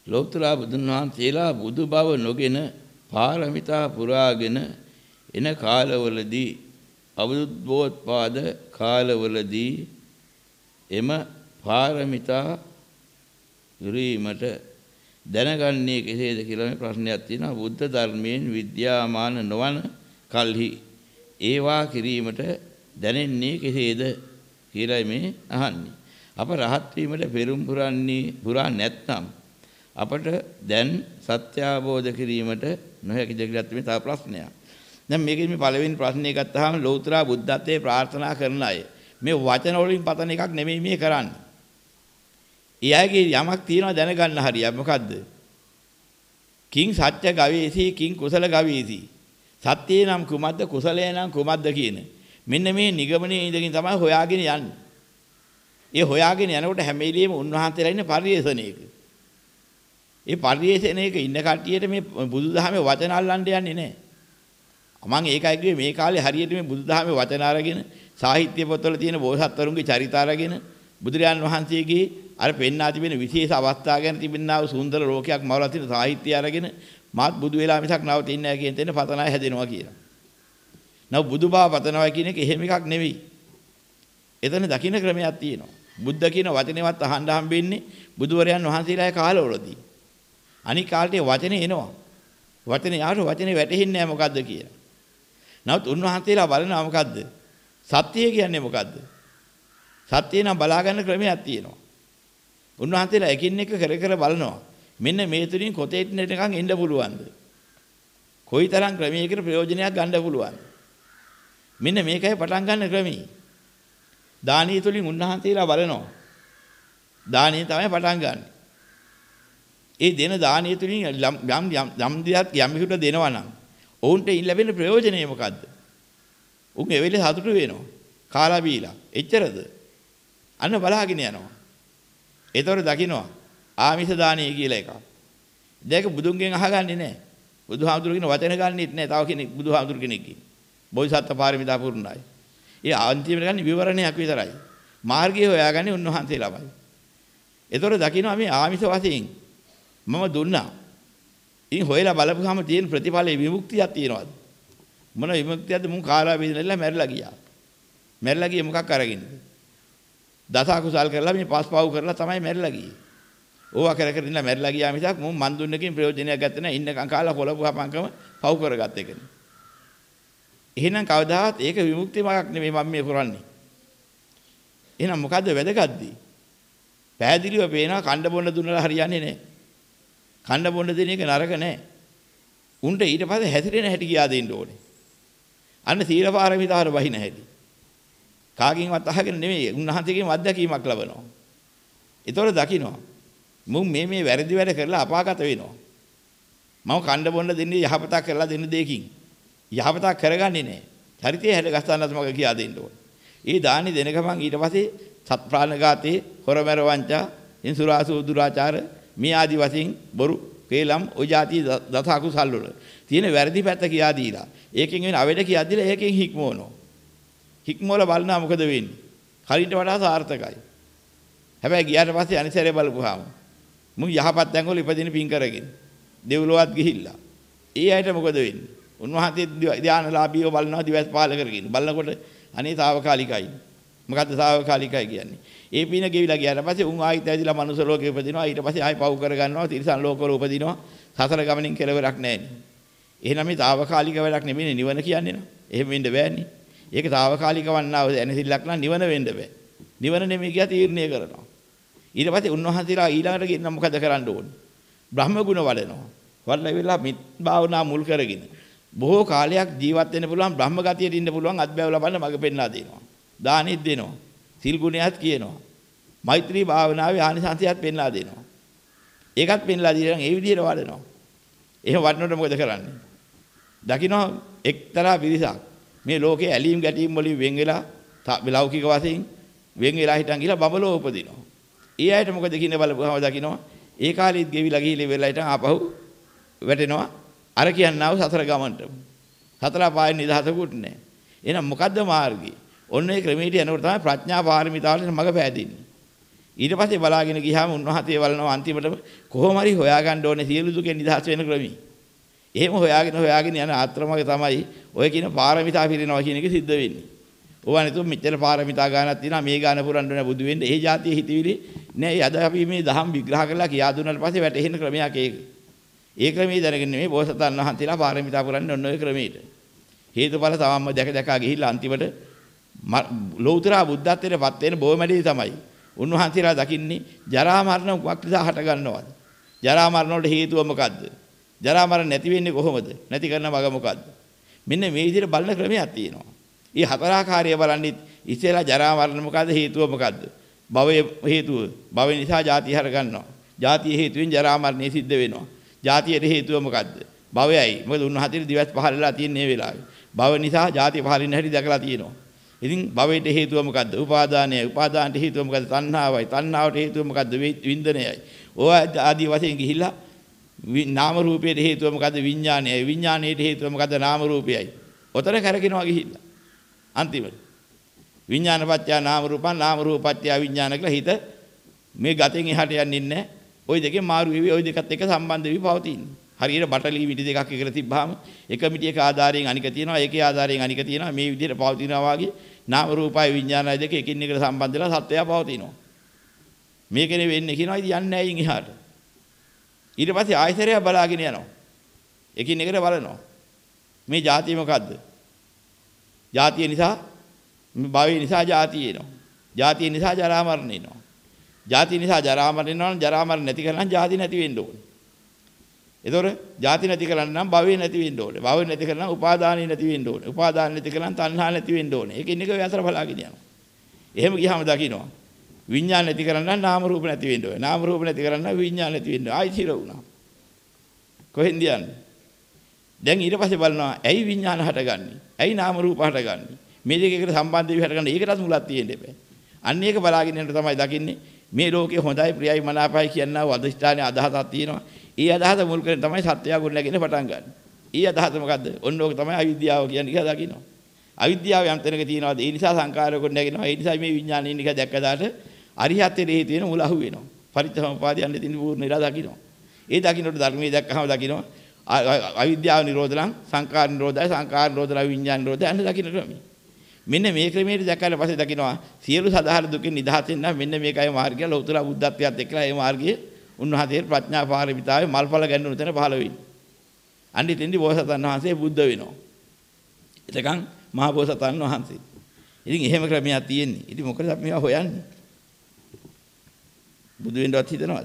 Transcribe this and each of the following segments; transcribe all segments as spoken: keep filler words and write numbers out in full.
ලෝතර බුදුන් වහන්සේලා බුදු බව නොගෙන පාරමිතා පුරාගෙන එන කාලවලදී අබුද්ධෝත්පාද කාලවලදී එම පාරමිතා යරීමට දැනගන්නේ කෙසේද කියලා මේ ප්‍රශ්නයක් තියෙනවා. බුද්ධ ධර්මයෙන් විද්‍යාමාන නොවන කල්හි ඒවා කිරීමට දැනෙන්නේ කෙසේද කියලා මේ අහන්නේ. අප රහත් වීමට පෙරම් පුරන්නේ පුරා නැත්නම් අපට දැන් සත්‍ය අවබෝධ කිරීමට නොහැකිද කියලා මේ තව ප්‍රශ්නයක්. දැන් මේකෙදි මේ පළවෙනි ප්‍රශ්නේ ගත්තාම ලෞතර බුද්ධත්වයේ ප්‍රාර්ථනා කරන අය මේ වචන වලින් පතන එකක් නෙමෙයි මේ කරන්නේ. ඊයගේ යමක් තියෙනවා දැනගන්න හරියක් මොකද්ද? කිං සත්‍ය ගවේසී කිං කුසල ගවේසී. සත්‍යේ නම් කුමද්ද කුසලයේ නම් කුමද්ද කියන. මෙන්න මේ නිගමනයේ ඉඳගෙන තමයි හොයාගෙන යන්නේ. ඒ හොයාගෙන යනකොට හැම වෙලෙම උන්වහන්සේලා ඉන්නේ පරිේශණයක. ඒ පරිේශණයක ඉන්න කට්ටියට මේ බුදුදහමේ වචන අල්ලන්න යන්නේ නැහැ. මම ඒකයි කිව්වේ මේ කාලේ හරියට මේ බුදුදහමේ වචන අරගෙන සාහිත්‍ය පොත්වල තියෙන බෝසත්වරුන්ගේ චරිත අරගෙන බුදුරජාන් වහන්සේගේ අර පෙන්වා තිබෙන විශේෂ අවස්ථා ගැන තිබෙනා වූ සුන්දර ලෝකයක් මවලා තියෙන සාහිත්‍ය අරගෙන මාත් බුදු වෙලා මිසක් නවතින්නේ නැහැ කියන තැන පතනයි හැදෙනවා කියලා. නව බුදුබව පතනවා කියන එක එහෙම එකක් නෙවෙයි. එතන දකින්න ක්‍රමයක් තියෙනවා. බුද්ධ කියන වචනේවත් අහන්න හම්බෙන්නේ බුදුවරයන් වහන්සේලාගේ කාලවලදී. අනික කාලේ වචනේ එනවා. වචනේ යාට වචනේ වැටෙන්නේ නැහැ මොකද්ද කියලා. නමුත් උන්වහන්සේලා බලනවා මොකද්ද? සත්‍යය කියන්නේ මොකද්ද? සත්‍යය නම් බලා ගන්න ක්‍රමයක් තියෙනවා. උන්වහන්සේලා එකින් එක කර කර බලනවා. මෙන්න මේ තුලින් කොතේට නිකන් එන්න පුළුවන්ද? කොයිතරම් ක්‍රමයකට ප්‍රයෝජනයක් ගන්න පුළුවන්ද? මෙන්න මේකයි පටන් ගන්න ක්‍රමී. දානීය තුලින් උන්වහන්සේලා බලනවා. දානීය තමයි පටන් ගන්න. ඒ දෙන දානීය තුලින් යම් යම් යම් දියක් යම්ෙකුට දෙනවා නම් ඔවුන්ට ලැබෙන ප්‍රයෝජනය මොකද්ද? උන් ඒ වෙලේ සතුටු වෙනවා. කාලා බීලා. එච්චරද? අන්න බලාගෙන යනවා. ඒතර දකින්නවා ආමිෂ දානීය කියලා එකක්. දැක බුදුන්ගෙන් අහගන්නේ නැහැ. බුදුහාමුදුරුවෝ කියන වචන ගන්නෙත් නැහැ. තව කෙනෙක් බුදුහාමුදුරුවෝ කෙනෙක් කියන. බෝධිසත්ව පාරමිතා පුරුණයි. ඒ අන්තිමට ගන්නේ විවරණයක් විතරයි. මාර්ගය හොයාගන්නේ උන්වහන්සේලාමයි. ඒතර දකින්නවා මේ ආමිෂ වශයෙන් මම දුන්නා. ඉතින් හොයලා බලපුවාම තියෙන ප්‍රතිඵලයේ විමුක්තියක් තියෙනවද? මොන විමුක්තියක්ද? මුන් කාලා බෙදලා මැරිලා ගියා. මැරිලා ගියේ මොකක් අරගෙනද? දස අකුසල් කරලා මේ පස් පව් කරලා තමයි මැරිලා ගියේ. ඕවා කර කර ඉඳලා මැරිලා ගියා මිසක් මුන් මන් දුන්නකින් ප්‍රයෝජනයක් ගත්තේ නැහැ. ඉන්නකම් කාලා කොළපුවාපංකම පව් කරගත්ත එකනේ. එහෙනම් කවදාවත් ඒක විමුක්තියක් නෙමෙයි මම මේ කරන්නේ. එහෙනම් මොකද්ද වැදගත්දී? පෑදිලිව පේනවා කණ්ඩ බොන්න දුන්නලා හරියන්නේ නැහැ. කණ්ඩ බොන්න දෙන එක නරක නැහැ. උන්ට ඊට පස්සේ හැසිරෙන හැටි කියා දෙන්න ඕනේ. අන්න සීල පාරමිතාවර වහින හැටි. කාගෙන්වත් අහගෙන නෙමෙයි උන්වහන්සේගෙන් අත්දැකීමක් ලබනවා. ඒතොර දකින්නවා. මුන් මේ මේ වැරදි වැඩ කරලා අපාගත වෙනවා. මම කණ්ඩ බොන්න දෙන්නේ යහපතක් කරලා දෙන්න දෙයකින්. යහපතක් කරගන්නේ නැහැ. චරිතය හැඩ ගස්සන්නත් මග කියා දෙන්න ඕනේ. ඒ දානි දෙන ගමන් ඊට පස්සේ සත් ප්‍රාණඝාතේ, හොරමැර වංචා, ඉන්සුරාසු දුරාචාර මේ ආදි වශයෙන් බොරු, කේලම්, ඔය જાති දස අකුසල් වල තියෙන වැරදි පැත්ත කියා දීලා ඒකෙන් වෙන අවෙඩ කියා දීලා ඒකෙන් හික්මවනවා. හික්මවල බලනවා මොකද වෙන්නේ? කලින්ට වඩා සාර්ථකයි. හැබැයි ගියාට පස්සේ අනිසරේ බලපුවාම මුන් යහපත් තැන් වල ඉපදින පින් කරගෙන දෙව්ලොවත් ගිහිල්ලා ඒ අයට මොකද වෙන්නේ? උන්වහන්සේ ධානලාභීව බලනවා දිවස් පාල කරගෙන. බලනකොට අනේ తాවකාලිකයි. මොකද්ද తాවකාලිකයි කියන්නේ? ඒ පින ගෙවිලා ගියාට පස්සේ උන් ආයිත් ඇවිදලා මනුස්ස ලෝකෙ උපදිනවා. ඊට පස්සේ ආයි පව් කර ගන්නවා. තිරිසන් ලෝකවල උපදිනවා. සසර ගමනින් කෙලවරක් නැහැ. එහෙනම් මේ తాවකාලික වැඩක් නෙමෙයි නිවන කියන්නේ නේ. එහෙම වෙන්න බෑනේ. ඒක తాවකාලික වන්නා වූ එනසිල්ලක් නම් නිවන වෙන්න බෑ. නිවන නෙමෙයි කියලා තීරණය කරනවා. ඊට පස්සේ උන්වහන්සේලා ඊළඟට කියන මොකද කරන්න ඕනේ? බ්‍රහ්ම ගුණ වඩනවා. වඩලා වෙලා මිත් භාවනා මුල් කරගෙන බොහෝ කාලයක් ජීවත් වෙන්න පුළුවන් බ්‍රහ්ම ගතියට ඉන්න පුළුවන් අත්බැව ලබන්න මඟ පෙන්වා දෙනවා. දානෙත් දෙනවා. සිල් ගුණයත් කියනවා. මෛත්‍රී භාවනාවේ ආනිසංසයත් පෙන්වා දෙනවා. ඒකත් පෙන්ලා දීලා ඒ විදිහට වඩනවා. එහෙම වඩනකොට මොකද කරන්නේ? දකින්න එක්තරා පිරිසක් මේ ලෝකේ ඇලීම් ගැටීම් වලින් වෙන් වෙලා ලෞකික වශයෙන් වෙන් වෙලා හිටන් ගිහලා බබලෝ උපදිනවා. ඒ අයට මොකද කියන්නේ බලපුවම දකින්නවා ඒ කාලෙත් ගෙවිලා ගිහිලි වෙලා හිටන් ආපහු වැටෙනවා. අර කියන්නා වූ සතර ගමන්ට. සතර පායෙන් නිදහසකුත් නැහැ. එහෙනම් මොකද්ද මාර්ගය? ඔන්න ඒ ක්‍රමයට යනකොට තමයි ප්‍රඥා පාරමිතාවලට මඟ පෑදෙන්නේ. ඊට පස්සේ බලාගෙන ගියාම උන්වහන්සේ බලනවා අන්තිමට කොහොම හරි හොයාගන්න ඕනේ සියලු දුකෙන් නිදහස් වෙන ක්‍රමී. එහෙම හොයාගෙන හොයාගෙන යන ආත්‍රමක තමයි ඔය කියන පාරමිතා පිරිනවා කියන එක සිද්ධ වෙන්නේ. ඕවා නේතු මෙච්චර පාරමිතා ගානක් තියෙනවා මේ ගාන පුරන්න ඕනේ බුදු වෙන්න. ඒ જાතිය හිතවිලි නෑ. අද අපි මේ දහම් විග්‍රහ කරලා කියා දුන්නාට පස්සේ වැටෙන ක්‍රමයක් ඒක. ඒ ක්‍රමයේ දැනගෙන නෙමෙයි බෝසතාණන් වහන්සේලා පාරමිතා පුරන්නේ ඔන්න ඔය ක්‍රමයට. හේතුඵල තමන්ම දැක දැක ගිහිල්ලා අන්තිමට ලෞතර බුද්ධත්වයට පත් වෙන බොමැඩේ තමයි. උන්වහන්සේලා දකින්නේ ජරා මරණ මොකක් නිසා හට ගන්නවද? ජරා මරණ වලට හේතුව මොකද්ද? ජරා මරණ නැති වෙන්නේ කොහොමද? නැති කරන මග මොකද්ද? මෙන්න මේ විදිහට බලන ක්‍රමයක් තියෙනවා. ඊ හතරාකාරය බලන්නේ ඉස්සෙල්ලා ජරා මරණ මොකද්ද? හේතුව මොකද්ද? භවයේ හේතුව. භවය නිසා ජාතිය හර ගන්නවා. ජාතිය හේතුවෙන් ජරා මරණය සිද්ධ වෙනවා. ජාතියේ හේතුව මොකද්ද? භවයයි. මොකද උන්වහන්සේ දිවස් පහළලා තියෙන මේ වෙලාවේ. භව නිසා ජාතිය පහළින් හැටි දැකලා තියෙනවා. ඉතින් භවයට හේතුව මොකද්ද? උපාදානයයි. උපාදානට හේතුව මොකද්ද? තණ්හාවයි. තණ්හාවට හේතුව මොකද්ද? වින්දනයයි. ඔය ආදී වශයෙන් ගිහිල්ලා නාම රූපයට හේතුව මොකද්ද? විඥානයයි. විඥානයට හේතුව මොකද්ද? නාම රූපයයි. ඔතන කරකිනවා ගිහිල්ලා. අන්තිමට විඥානපත්‍ය නාම රූපං නාම රූපපත්‍ය විඥාන කියලා හිත මේ ගතෙන් එහාට යන්නේ නැහැ. ওই දෙකේ මාරු වෙවි ওই දෙකත් එක්ක සම්බන්ධ වෙවි පවතින්නේ. හරියට බටලී මිටි දෙකක් එකට තිබ්බාම එක මිටියක ආධාරයෙන් අනික තියෙනවා ඒකේ ආධාරයෙන් අනික තියෙනවා මේ විදිහට පවතිනවා වගේ නාම රූපයි විඥානයි දෙක එකින් එකට සම්බන්ධ වෙලා සත්‍යය පවතිනවා. මේකනේ වෙන්නේ කියනවා ඉතින් යන්නේ නැහැ යින් එහාට. ඊට පස්සේ ආයතරය බලාගෙන යනවා. එකින් එකට බලනවා. මේ ಜಾතිය මොකද්ද? ಜಾතිය නිසා භවය නිසා ಜಾතිය එනවා. ಜಾතිය නිසා ජරා මරණ එනවා. ಜಾතිය නිසා ජරා මරණ එනවා නම් ජරා මරණ නැති කරලා නම් ಜಾති නැති වෙන්න ඕනේ. ඒතොර ಜಾති නැති කරන්න නම් භවය නැති වෙන්න ඕනේ. භවය නැති කරලා නම් උපාදානෙ නැති වෙන්න ඕනේ. උපාදාන නැති කරලා නම් තණ්හා නැති වෙන්න ඕනේ. ඒකින් එක ඔය අතර බලාගෙන යනවා. එහෙම ගියාම දකින්නවා. විඥාන නැති කරන්න නම් නාම රූප නැති වෙන්න ඕනේ. නාම රූප නැති කරන්න නම් විඥාන නැති වෙන්න ඕනේ. ආයි සිර වුණා. කොහෙන්ද යන්නේ? දැන් ඊට පස්සේ බලනවා ඇයි විඥාන හටගන්නේ? ඇයි නාම රූප හටගන්නේ? මේ දෙක එකට සම්බන්ධ වෙවි හටගන්නේ. ඒකටත් මුලක් තියෙන්න එපා. අන්න ඒක බලාගෙන යනකොට තමයි දකින්නේ මේ ලෝකේ හොඳයි ප්‍රියයි මනාපයි කියනවා වදිෂ්ඨානේ අදහසක් තියෙනවා. ඒ අදහස මුල් කරගෙන තමයි සත්‍යය ගොඩනගෙන පටන් ගන්න. ඊ අදහස මොකද්ද? ඔන්න ඕක තමයි අවිද්‍යාව කියන්නේ කියලා දකින්නවා. අවිද්‍යාව යම් තැනක තියෙනවාද? ඒ නිසා සංකාරය ගොඩනගෙනවා. ඒ නිසා මේ විඥානයේ නික දැක්කදාට අරිහත්ත්වයේ හේතු වෙන මුල අහු වෙනවා. පරිත්‍ථසමුපාදයන් දෙතින් පූර්ණ ඉලා දකින්නවා. ඒ දකින්නට ධර්මයේ දැක්කහම දකින්නවා අවිද්‍යාව නිරෝධලං සංකාර නිරෝධය සංකාර නිරෝධලා විඥාන නිරෝධය අන්න දකින්න ක්‍රමය. මෙන්න මේ ක්‍රමයට දැක්කාට පස්සේ දකින්නවා සියලු සදාහර දුකින් නිදහස් වෙන්න මෙන්න මේකයි මාර්ගය ලෞතර බුද්ධත්වයට එක්කලා ඒ මාර්ගයේ උන්වහන්සේ ප්‍රඥා පාරමිතාවේ මල්පල ගැන්නුන තැන පහළ වෙන්නේ. අනිත් එන්දි බෝසතාණන් වහන්සේ බුද්ධ වෙනවා. එතකන් මහා බෝසතාණන් වහන්සේ. ඉතින් එහෙම ක්‍රමයක් තියෙන්නේ. ඉතින් මොකද අපි මේවා හොයන්නේ? බුදු වෙන්නවත් හිතනවද?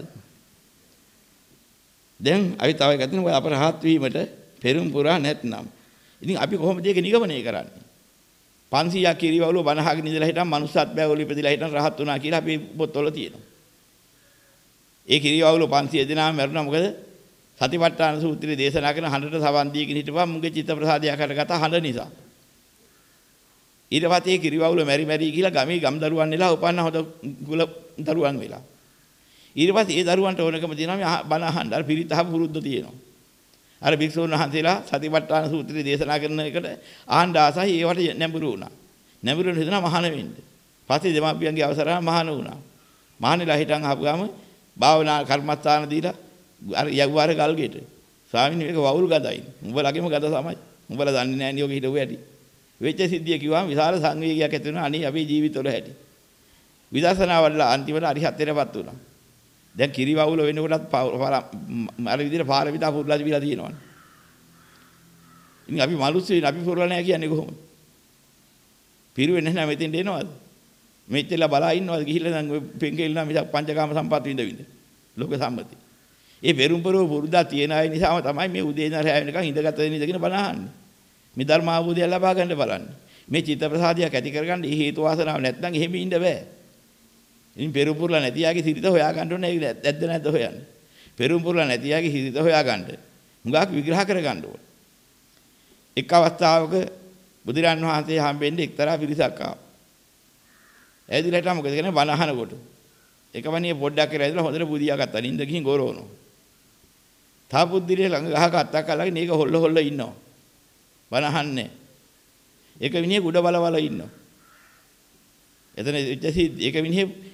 දැන් අපි තව එකක් තියෙනවා ඔය අපරහත් වීමට පෙරම් පුරා නැත්නම්. ඉතින් අපි කොහොමද ඒක නිගමනය කරන්නේ? පන්සියයක් කිරිවවුල බණහගෙන ඉඳලා හිටන් මනුස්සත් බෑවල ඉපදිලා හිටන් රහත් වුණා කියලා අපි පොත්වල තියෙනවා. ඒ කිරිවවුල පන්සිය දෙනාම මරුණා මොකද? සතිපට්ඨාන සූත්‍රයේ දේශනා කරන හඬට සවන් දීගෙන හිටපුවා මුගේ චිත්ත ප්‍රසාදයක් හටගත්ත හඬ නිසා. ඊට පස්සේ ඒ කිරිවවුල මෙරි මෙරි කියලා ගමේ ගම් දරුවන් වෙලා උපන්න හොද කුල දරුවන් වෙලා. ඊට පස්සේ ඒ දරුවන්ට ඕනකම තියෙනවා මේ බණ අහන්න අර පිරිත් අහපු පුරුද්ද තියෙනවා. අර භික්ෂුන් වහන්සේලා සතිපට්ඨාන සූත්‍රය දේශනා කරන එකට ආහඬ ආසයි ඒවට නැඹුරු වුණා. නැඹුරු වෙන හිතනවා මහාන වෙන්න. පස්සේ දෙමාපියන්ගේ අවසරයෙන් මහාන වුණා. මහානලා හිටන් ආපුවාම භාවනා කර්මස්ථාන දීලා අර යවුවාර ගල්ගෙට. ස්වාමීන් මේක වවුල් ගදයි. උඹලගේම ගද තමයි. උඹලා දන්නේ නැහැ නේ ඔක හිටුව ඇති. වෙච්ච සිද්ධිය කිව්වම විශාල සංවේගයක් ඇති වෙනවා අනේ අපේ ජීවිතවල ඇති. විදර්ශනා වල අන්තිමට අරිහත්ත්වයටපත් වුණා. දැන් කිරි වවුල වෙනකොටත් අර විදිහට පාරමිතා පුරලා තිබිලා තියෙනවනේ. ඉතින් අපි මනුස්සයන් අපි පුරලා නැහැ කියන්නේ කොහොමද? පිරුවෙන්නේ නැහැ මෙතෙන්ට එනවද? මෙච්චරලා බලා ඉන්නවද ගිහිල්ලා දැන් ඔය පෙන්කෙල්ලා මිසක් පංචකාම සම්පත් විඳ විඳ. ලෝක සම්මති. ඒ පෙරුම්පරව පුරුදා තියෙන අය නිසාම තමයි මේ උදේ ඉඳන් රැය වෙනකන් ඉඳගත වෙන ඉඳගෙන බලහන්නේ. මේ ධර්ම අවබෝධය ලබා ගන්න බලන්නේ. මේ චිත්ත ප්‍රසාදයක් ඇති කරගන්න මේ හේතු වාසනාව නැත්නම් එහෙම ඉන්න බෑ. ඉතින් පෙරුම්පුරලා නැති යාගේ සිරිත හොයා ගන්න ඕනේ ඒක ඇද්ද නැද්ද හොයන්න. පෙරුම්පුරලා නැති යාගේ සිරිත හොයා ගන්න. හුඟක් විග්‍රහ කර ගන්න ඕනේ. එක් අවස්ථාවක බුදුරන් වහන්සේ හම්බෙන්නේ එක්තරා පිරිසක් ආවා. ඇදිලට මොකද කියන්නේ බණ අහනකොට. එකවණිය පොඩ්ඩක් කියලා ඇදලා හොඳට බුදියා ගත්තා. නින්ද ගිහින් ගොරවනවා. තාපුද්දිරිය ළඟ ගහක අත්තක් අල්ලගෙන ඒක හොල්ල හොල්ල ඉන්නවා. බණ අහන්නේ. එක විනිය කුඩ බල බල ඉන්නවා. එතන එක විනිය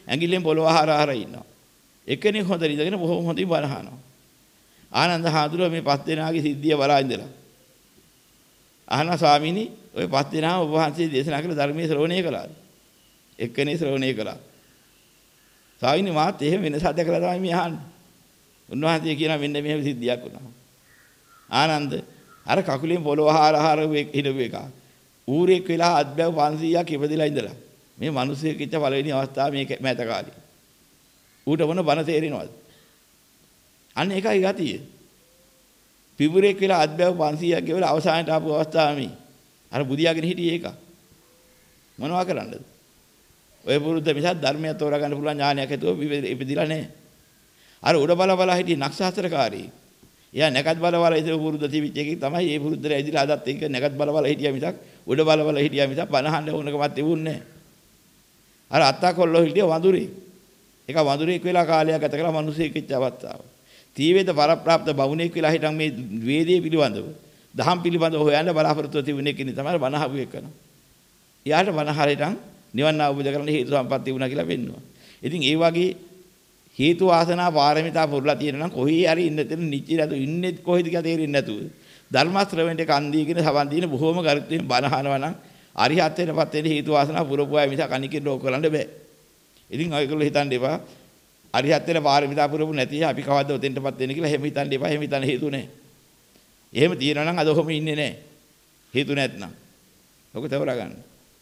ඇඟිල්ලෙන් පොළව හාර හාර ඉන්නවා. එක්කෙනෙක් හොඳ ඉඳගෙන බොහොම හොඳින් බණ අහනවා. ආනන්ද හාමුදුරුවෝ මේ පස් දෙනාගේ සිද්ධිය බලා ඉඳලා අහනවා ස්වාමීනි ඔය පස් දෙනාම ඔබ වහන්සේ දේශනා කළ ධර්මයේ ශ්‍රවණය කළාද? එක්කෙනෙක් ශ්‍රවණය කළා. ස්වාමීනි මාත් එහෙම වෙනසක් දැකලා තමයි මේ අහන්නේ. උන්වහන්සේ කියනවා මෙන්න මෙහෙම සිද්ධියක් වුණා. ආනන්ද අර කකුලෙන් පොළව හාර හාර හිටපු එක. ඌරෙක් වෙලා අත්බැව පන්සීයක් ඉපදෙලා ඉඳලා. මේ මිනිස්සෙක් ඉච්ච පළවෙනි අවස්ථාව මේ මෑත කාලේ. ඌට මොන බන තේරෙනවද? අන්න ඒකයි ගතිය. පිබුරෙක් වෙලා අත්බැව පන්සීයක් ගෙවලා අවසානට ආපු අවස්ථාව මේ. අර බුදියාගෙන හිටියේ ඒක. මොනවා කරන්නද? ඔය පුරුද්ද මිසක් ධර්මය තෝරා ගන්න පුළුවන් ඥානයක් ඇතුව ඉපදිලා නැහැ. අර උඩ බල බල හිටිය නක්ෂත්‍රකාරී. එයා නැකත් බල බල ඉතින් පුරුද්ද තිබිච්ච එකේ තමයි මේ පුරුද්දට ඇදිලා අදත් ඒක නැකත් බල බල හිටියා මිසක් උඩ බල බල හිටියා මිසක් බනහන්න ඕනකමත් තිබුණේ නැහැ. අර අත්තා කොල්ලෝ හිටිය වඳුරේ. ඒක වඳුරෙක් වෙලා කාලයක් ගත කරලා මිනිස්සෙක් වෙච්ච අවස්ථාව. තීවේද පරප්‍රාප්ත බවුණෙක් වෙලා හිටන් මේ වේදේ පිළිබඳව දහම් පිළිබඳව හොයන්න බලාපොරොත්තු තිබුණේ කෙනෙක් තමයි බනහපු එකන. එයාට බනහරෙන් නිවන් අවබෝධ කරගන්න හේතු සම්පත් තිබුණා කියලා පෙන්නවා. ඉතින් ඒ වගේ හේතු වාසනා පාරමිතා පුරලා තියෙනවා නම් කොහේ හරි ඉන්න තැන නිච්චි නැතු ඉන්නේ කොහෙද කියලා තේරෙන්නේ නැතුව ධර්ම ශ්‍රවණයට කන් දීගෙන සවන් දීන බොහොම ගරුත්වයෙන් බනහනවා නම් අරිහත්ත්වයටපත් වෙන්න හේතු වාසනා පුරපු අය මිසක් අනිකේ ලෝක කරන්න බෑ. ඉතින් ඔයගොල්ලෝ හිතන්න එපා අරිහත්ත්වයට පාරමිතා පුරපු නැති අපි කවද්ද උතෙන්ටපත් වෙන්නේ කියලා එහෙම හිතන්න එපා. එහෙම හිතන්න හේතු නැහැ. එහෙම තියෙනවා නම් අද ඔහොම ඉන්නේ නැහැ. හේතු නැත්නම්. ඔක තවරා ගන්න.